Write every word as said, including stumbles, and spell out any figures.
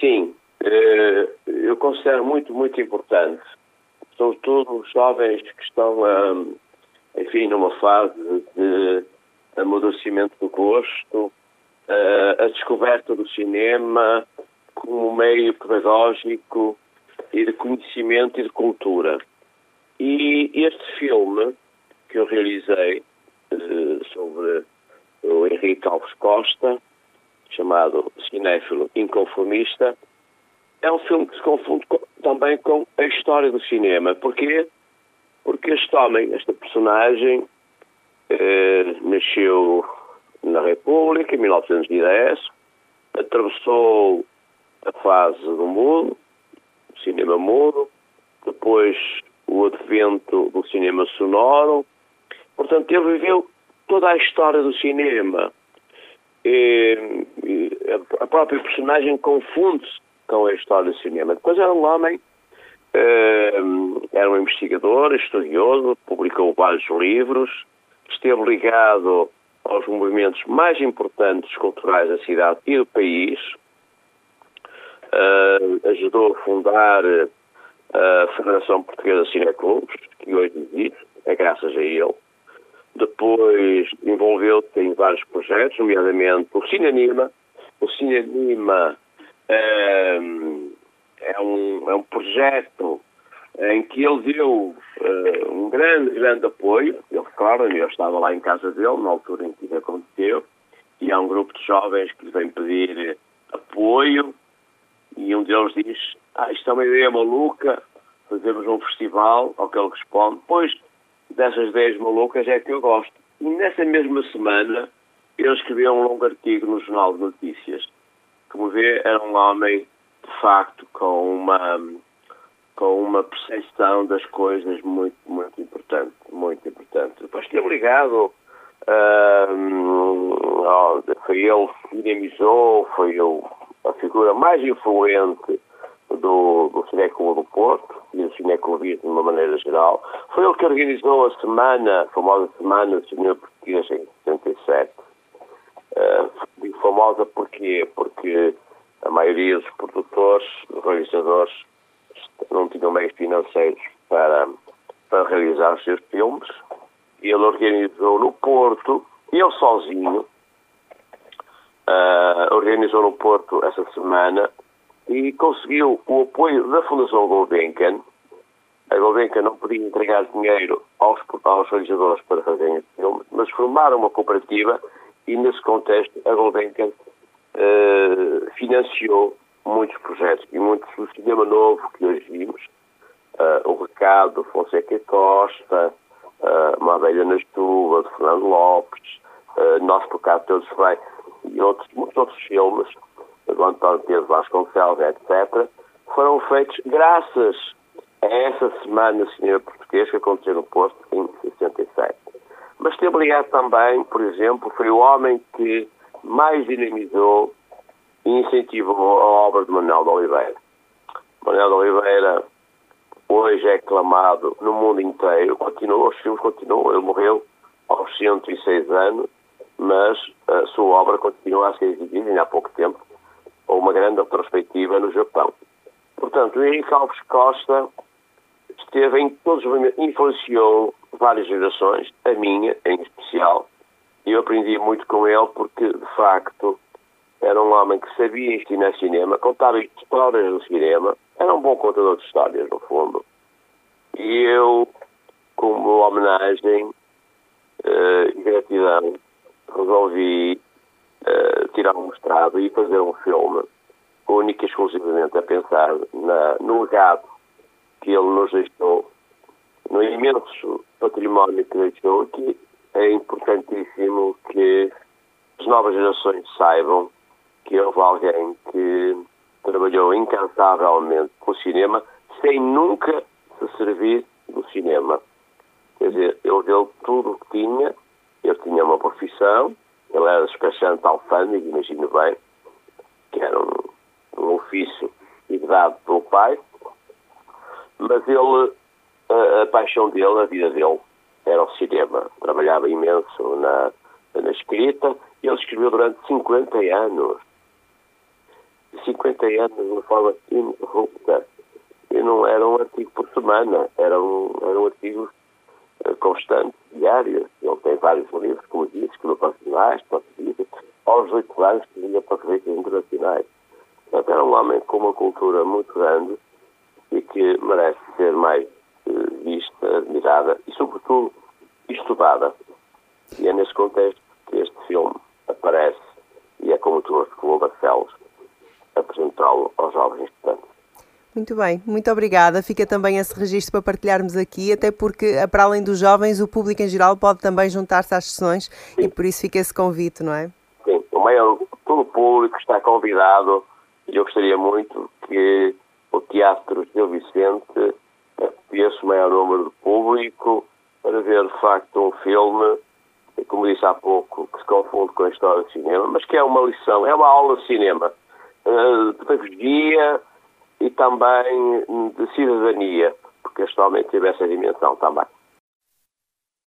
Sim, eh, eu considero muito, muito importante. Sobretudo os jovens que estão, ah, enfim, numa fase de amadurecimento do gosto, ah, a descoberta do cinema como meio pedagógico e de conhecimento e de cultura. E este filme que eu realizei eh, sobre o Henrique Alves Costa, chamado Cinéfilo Inconformista, é um filme que se confunde com, também com a história do cinema. Porquê? Porque este homem, esta personagem, eh, nasceu na República em mil novecentos e dez, atravessou a fase do mudo, do cinema mudo, depois o advento do cinema sonoro. Portanto, ele viveu toda a história do cinema. E, e a própria personagem confunde-se com a história do cinema. Depois era um homem, eh, era um investigador, estudioso, publicou vários livros, esteve ligado aos movimentos mais importantes culturais da cidade e do país, eh, ajudou a fundar a Federação Portuguesa de Cineclubes, que hoje existe, é graças a ele. Depois envolveu-se em vários projetos, nomeadamente o Cineanima. O Cineanima é, é, um, é um projeto em que ele deu uh, um grande, grande apoio. Ele, claro, eu estava lá em casa dele, na altura em que isso aconteceu, e há um grupo de jovens que lhe vem pedir apoio, e um deles diz: ah, isto é uma ideia maluca, fazemos um festival, ao que ele responde: pois, dessas ideias malucas é que eu gosto. E nessa mesma semana, ele escreveu um longo artigo no Jornal de Notícias. Como vê, era um homem, de facto, com uma, com uma percepção das coisas muito, muito importante, muito importante. Depois esteve ligado, uh, foi ele que dinamizou, foi ele a figura mais influente do, do Cineclube do Porto e do cineclubismo de uma maneira geral. Foi ele que organizou a semana, a famosa Semana do Cinema Português em sessenta e sete. Uh, famosa porquê? Porque a maioria dos produtores, dos realizadores, não tinham meios financeiros para, para realizar os seus filmes. E ele organizou no Porto, ele sozinho, uh, organizou no Porto essa semana e conseguiu o apoio da Fundação Gulbenkian. A Gulbenkian não podia entregar dinheiro aos, aos realizadores para fazerem esse filme, mas formaram uma cooperativa e, nesse contexto, a Gulbenkian uh, financiou muitos projetos e muitos do cinema novo que hoje vimos. Uh, o Recado, Fonseca Costa, uh, Uma Abelha na Estuva, de Fernando Lopes, uh, Nosso Pecado Todos Bem, e outros, muitos outros filmes, do António Pedro Vasconcelos, etcétera, foram feitos graças a essa Semana de Cinema Português que aconteceu no Porto em sessenta e sete. Mas esteve ligado também, por exemplo, foi o homem que mais dinamizou e incentivou a obra de Manuel de Oliveira. Manuel de Oliveira hoje é aclamado no mundo inteiro, continua, os filmes continuam, ele morreu aos cento e seis anos, mas a sua obra continua a ser exibida, ainda há pouco tempo, ou uma grande retrospectiva no Japão. Portanto, o Henrique Alves Costa esteve em todos os movimentos, influenciou várias gerações, a minha em especial, e eu aprendi muito com ele porque, de facto, era um homem que sabia ensinar cinema, contava histórias do cinema, era um bom contador de histórias, no fundo. E eu, como homenagem uh, e gratidão, resolvi uh, tirar um mestrado e fazer um filme único e exclusivamente a pensar na, no legado que ele nos deixou, no imenso património que deixou, que é importantíssimo que as novas gerações saibam que houve alguém que trabalhou incansavelmente com o cinema sem nunca se servir do cinema. Quer dizer, ele deu tudo o que tinha, ele tinha uma profissão, ele era despachante alfândega, imagino bem, que era um, um ofício herdado pelo pai, mas ele, a, a paixão dele, a vida dele, era o cinema. Trabalhava imenso na, na escrita, ele escreveu durante cinquenta anos. cinquenta anos de uma forma ininterrupta. E não era um artigo por semana, eram, eram artigos uh, constantes, diários. Ele tem vários livros, como disse, escreveu para nacionais, para revistas. Aos oito anos escrevia para revistas internacionais. Portanto, era um homem com uma cultura muito grande e que merece ser mais uh, vista, admirada e, sobretudo, estudada. E é nesse contexto que este filme aparece e é como tu falou, Barcelos, apresentá-lo aos jovens estudantes. Muito bem, muito obrigada. Fica também esse registro para partilharmos aqui, até porque, para além dos jovens, o público em geral pode também juntar-se às sessões. Sim. E por isso fica esse convite, não é? Sim, o maior, todo o público está convidado e eu gostaria muito que o Teatro Gil Vicente tivesse o maior número de público para ver, de facto, um filme, como disse há pouco, que se confunde com a história do cinema, mas que é uma lição, é uma aula de cinema, de pedagogia e também de cidadania, porque este homem teve essa dimensão também.